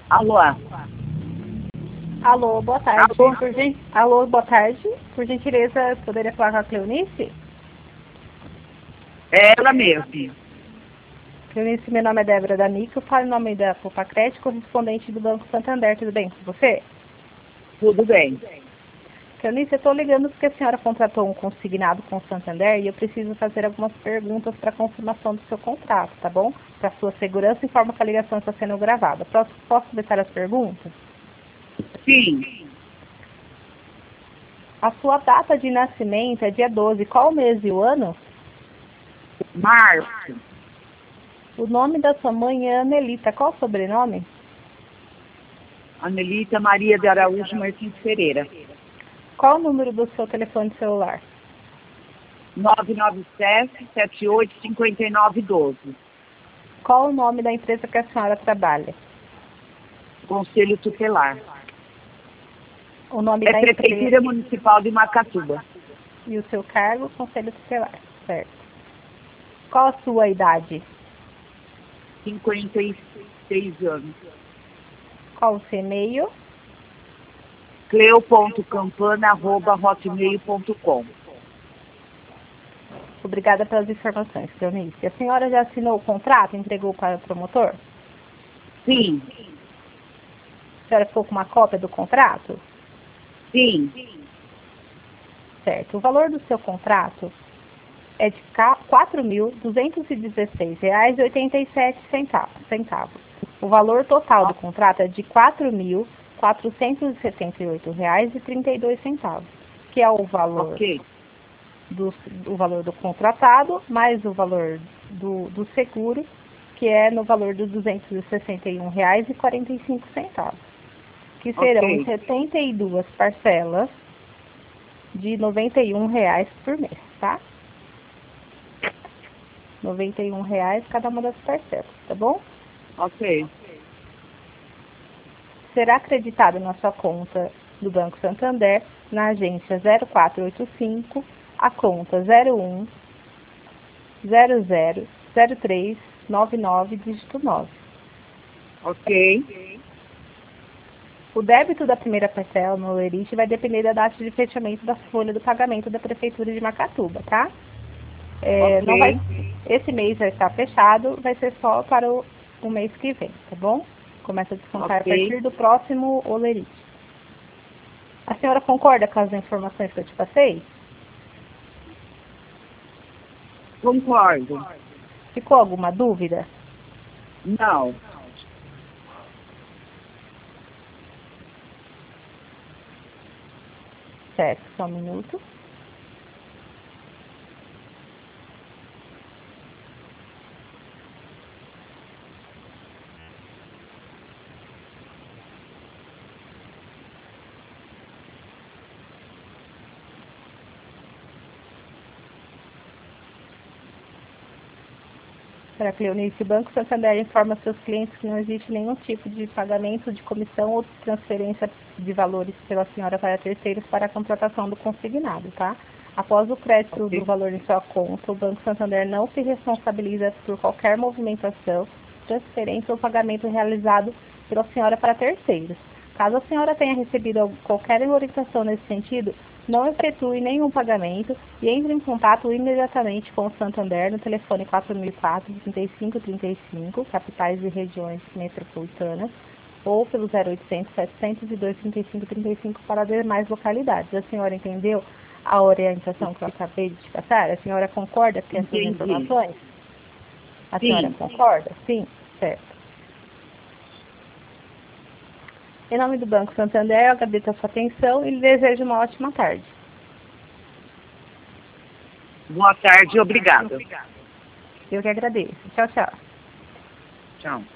Alô? Alô, boa tarde. Alô? Alô, boa tarde. Por gentileza, poderia falar com a Cleonice? É ela mesmo. Cleonice, meu nome é Débora D'Amico, eu falo em nome da Copacred, correspondente do Banco Santander. Tudo bem com você? Tudo bem. Cleonice, eu estou ligando porque a senhora contratou um consignado com o Santander e eu preciso fazer algumas perguntas para confirmação do seu contrato, tá bom? Para sua segurança, informa que a ligação está sendo gravada. Posso começar as perguntas? Sim. A sua data de nascimento é dia 12. Qual o mês e o ano? Março. O nome da sua mãe é Anelita. Qual o sobrenome? Anelita Maria de Araújo Martins Pereira. Qual o número do seu telefone celular? 997-785912. Qual o nome da empresa que a senhora trabalha? Conselho Tutelar. O nome É da Prefeitura empresa Municipal de Macatuba. e o seu cargo, Conselho Tutelar, certo? Qual a sua idade? 56 anos. Qual o seu e-mail? cleo.campana@hotmail.com. Obrigada pelas informações, Cleonice. A senhora já assinou o contrato e entregou para o promotor? Sim. A senhora ficou com uma cópia do contrato? Sim. Certo. O valor do seu contrato é de R$ 4.216,87. O valor total do contrato é de R$ 4.478,32, que é o valor, Ok. o valor do contratado, mais o valor do seguro, que é no valor de R$ 261,45, que serão Ok. 72 parcelas de R$ 91 por mês, tá? R$ 91 cada uma das parcelas, tá bom? Ok. Será acreditado na sua conta do Banco Santander, na agência 0485, a conta 01 00 03 99, dígito 9. Ok. O débito da primeira parcela no Olerite vai depender da data de fechamento da folha do pagamento da Prefeitura de Macatuba, tá? Não vai, esse mês vai estar fechado, vai ser só para o mês que vem, tá bom? Começa a descontar a partir do próximo Olerite. A senhora concorda com as informações que eu te passei? Concordo. Ficou alguma dúvida? Não. Certo, só um minuto. Para a Cleonice, o Banco Santander informa seus clientes que não existe nenhum tipo de pagamento de comissão ou transferência de valores pela senhora para terceiros para a contratação do consignado, tá? Após o crédito do valor em sua conta, o Banco Santander não se responsabiliza por qualquer movimentação, transferência ou pagamento realizado pela senhora para terceiros. Caso a senhora tenha recebido qualquer orientação nesse sentido, não efetue nenhum pagamento e entre em contato imediatamente com o Santander no telefone 4004-3535, capitais e regiões metropolitanas, ou pelo 0800 702 3535 para demais localidades. A senhora entendeu a orientação que eu acabei de te passar? A senhora concorda com essas informações? A senhora concorda? Sim, certo. Em nome do Banco Santander, eu agradeço a sua atenção e lhe desejo uma ótima tarde. Boa tarde e obrigada. Eu que agradeço. Tchau, tchau. Tchau.